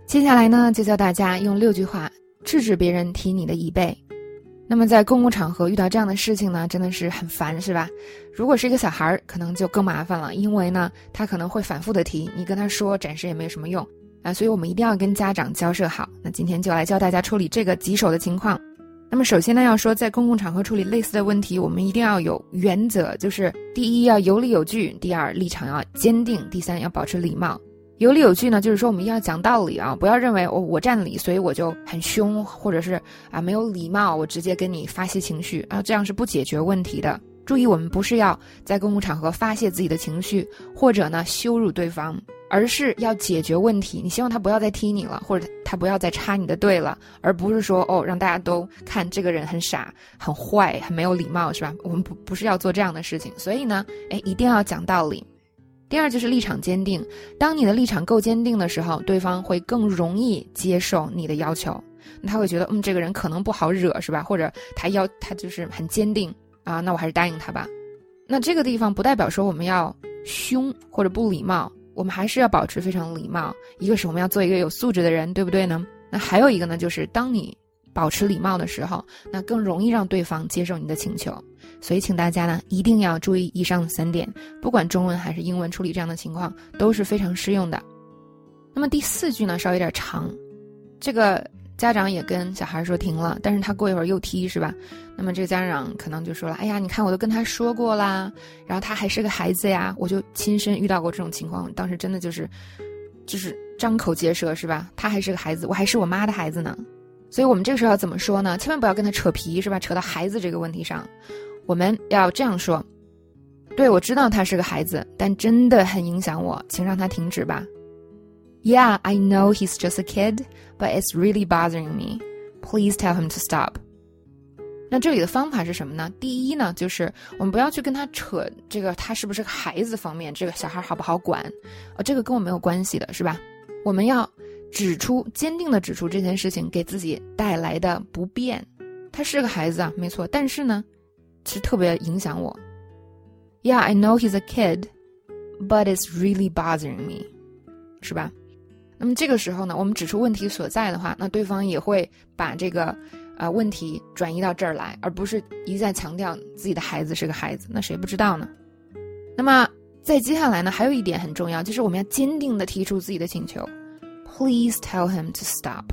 接下来呢，就教大家用6句话制止别人提你的椅背。那么在公共场合遇到这样的事情呢，真的是很烦，是吧？如果是一个小孩，可能就更麻烦了，因为呢，他可能会反复的提，你跟他说暂时也没有什么用啊，所以我们一定要跟家长交涉好。那今天就来教大家处理这个棘手的情况。那么首先呢，要说在公共场合处理类似的问题，我们一定要有原则，就是第一要有理有据，第二立场要坚定，第三要保持礼貌。有理有据呢，就是说我们要讲道理啊，不要认为我占理，所以我就很凶，或者是没有礼貌，我直接跟你发泄情绪啊，这样是不解决问题的。注意，我们不是要在公共场合发泄自己的情绪，或者呢羞辱对方，而是要解决问题。你希望他不要再踢你了，或者他不要再插你的队了，而不是说让大家都看这个人很傻、很坏、很没有礼貌，是吧？我们不是要做这样的事情，所以呢，一定要讲道理。第二就是立场坚定，当你的立场够坚定的时候，对方会更容易接受你的要求，他会觉得这个人可能不好惹，是吧？或者他就是很坚定啊，那我还是答应他吧。那这个地方不代表说我们要凶或者不礼貌，我们还是要保持非常礼貌。一个是我们要做一个有素质的人，对不对呢？那还有一个呢，就是当你保持礼貌的时候，那更容易让对方接受你的请求。所以请大家呢一定要注意以上3点，不管中文还是英文处理这样的情况都是非常适用的。那么第4句呢稍微有点长，这个家长也跟小孩说停了，但是他过一会儿又踢，是吧？那么这个家长可能就说了，哎呀，你看我都跟他说过啦，然后他还是个孩子呀，我就亲身遇到过这种情况，当时真的就是张口结舌，是吧？他还是个孩子，我还是我妈的孩子呢。所以我们这个时候要怎么说呢？千万不要跟他扯皮，是吧？扯到孩子这个问题上，我们要这样说，对，我知道他是个孩子，但真的很影响我，请让他停止吧。Yeah, I know he's just a kid, but it's really bothering me. Please tell him to stop. 那这里的方法是什么呢？第一呢，就是我们不要去跟他扯这个他是不是个孩子方面，这个小孩好不好管，这个跟我没有关系的，是吧？我们要坚定的指出这件事情给自己带来的不便。他是个孩子啊，没错，但是呢，是特别影响我。Yeah, I know he's a kid, but it's really bothering me. 是吧？那么这个时候呢，我们指出问题所在的话，那对方也会把这个问题转移到这儿来，而不是一再强调自己的孩子是个孩子，那谁不知道呢？那么再接下来呢，还有一点很重要，就是我们要坚定地提出自己的请求。Please tell him to stop.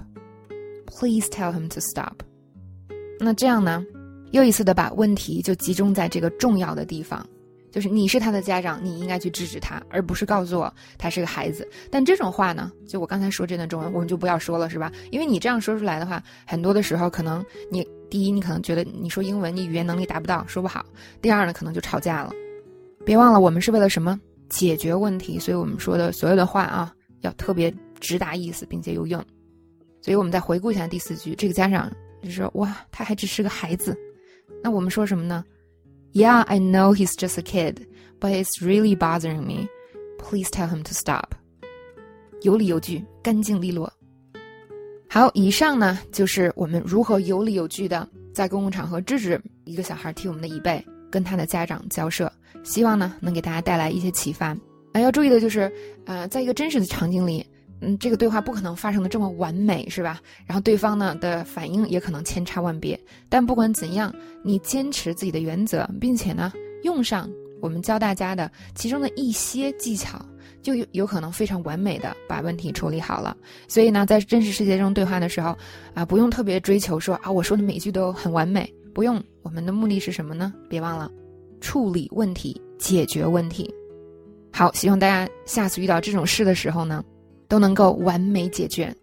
Please tell him to stop. 那这样呢，又一次的把问题就集中在这个重要的地方，就是你是他的家长，你应该去制止他，而不是告诉我他是个孩子。但这种话呢，就我刚才说这段中文我们就不要说了，是吧？因为你这样说出来的话，很多的时候可能第一你可能觉得你说英文你语言能力达不到，说不好，第二呢可能就吵架了。别忘了我们是为了什么？解决问题，所以我们说的所有的话啊，要特别直达意思并且有用。所以我们再回顾一下第4句，这个家长就说，哇，他还只是个孩子。那我们说什么呢？ Yeah, I know he's just a kid, but it's really bothering me. Please tell him to stop. 有理有据，干净利落。好，以上呢就是我们如何有理有据的在公共场合制止一个小孩踢我们的椅背，跟他的家长交涉，希望呢能给大家带来一些启发。要注意的就是在一个真实的场景里，这个对话不可能发生的这么完美，是吧？然后对方呢的反应也可能千差万别，但不管怎样，你坚持自己的原则，并且呢用上我们教大家的其中的一些技巧，就有可能非常完美的把问题处理好了。所以呢，在真实世界中对话的时候不用特别追求说我说的每一句都很完美，不用。我们的目的是什么呢？别忘了处理问题，解决问题。好，希望大家下次遇到这种事的时候呢，都能够完美解决。